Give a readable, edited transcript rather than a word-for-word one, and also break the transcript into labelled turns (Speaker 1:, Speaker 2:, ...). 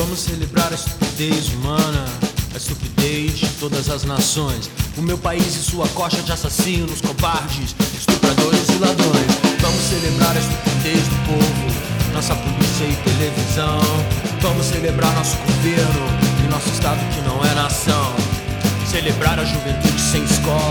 Speaker 1: Vamos celebrar a estupidez humana, a estupidez de todas as nações. O meu país e sua coxa de assassinos, covardes, estupradores e ladrões. Vamos celebrar a estupidez do povo, nossa polícia e televisão. Vamos celebrar nosso governo e nosso estado que não é nação. Celebrar a juventude sem escola.